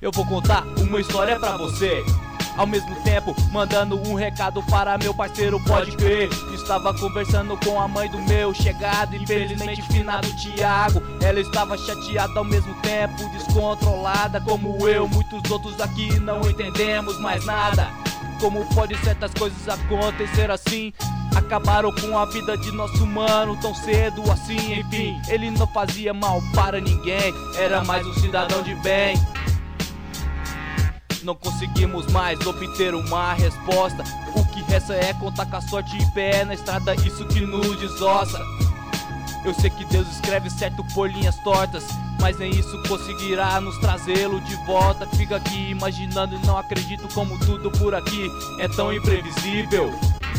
eu vou contar uma história pra você. Ao mesmo tempo, mandando um recado para meu parceiro, pode crer. Estava conversando com a mãe do meu chegado, infelizmente finado Thiago. Ela estava chateada ao mesmo tempo, descontrolada como eu. Muitos outros aqui não entendemos mais nada. Como pode certas coisas acontecer assim? Acabaram com a vida de nosso mano tão cedo assim. Enfim, ele não fazia mal para ninguém, era mais um cidadão de bem. Não conseguimos mais obter uma resposta. O que resta é contar com a sorte e pé na estrada, isso que nos desossa. Eu sei que Deus escreve certo por linhas tortas, mas nem isso conseguirá nos trazê-lo de volta. Fica aqui imaginando e não acredito como tudo por aqui é tão imprevisível.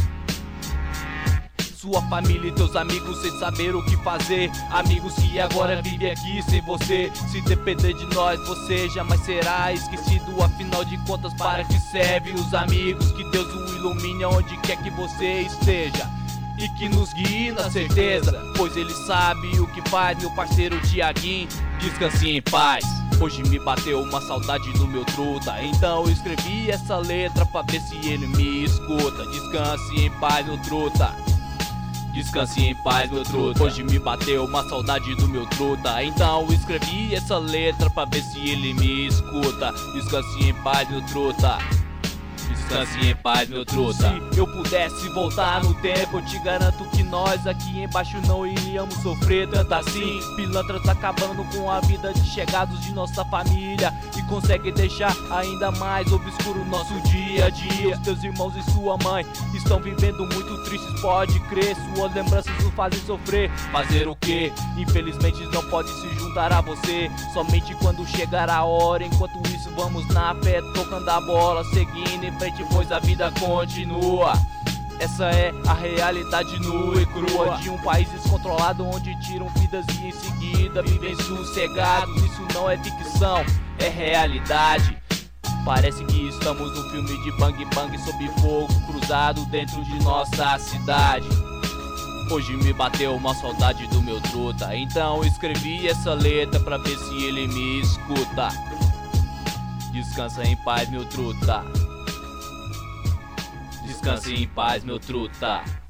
Sua família e teus amigos sem saber o que fazer. Amigos que agora vivem aqui sem você. Se depender de nós, você jamais será esquecido. Afinal de contas, para que serve os amigos? Que Deus o ilumine onde quer que você esteja e que nos guie na certeza, pois ele sabe o que faz. Meu parceiro Thiaguinho, descanse em paz. Hoje me bateu uma saudade do meu truta, então eu escrevi essa letra pra ver se ele me escuta. Descanse em paz, meu truta. Descanse em paz, meu truta. Hoje me bateu uma saudade do meu truta, então escrevi essa letra pra ver se ele me escuta. Descanse em paz, meu truta. Descanse em paz, meu truta. Se eu pudesse voltar no tempo, eu te garanto que nós aqui embaixo não iríamos sofrer tanto assim. Pilantras acabando com a vida de chegados de nossa família e consegue deixar ainda mais obscuro nosso dia a dia. Os teus irmãos e sua mãe estão vivendo muito tristes, pode crer. Suas lembranças os fazem sofrer. Fazer o que? Infelizmente não pode se juntar a você somente quando chegar a hora. Enquanto isso vamos na fé, tocando a bola, seguindo em frente, pois a vida continua. Essa é a realidade nua e crua de um país descontrolado, onde tiram vidas e em seguida vivem sossegados. Isso não é ficção, é realidade. Parece que estamos num filme de bang bang sob fogo cruzado dentro de nossa cidade. Hoje me bateu uma saudade do meu truta, então escrevi essa letra pra ver se ele me escuta. Descansa em paz, meu truta. Descanse em paz, meu truta.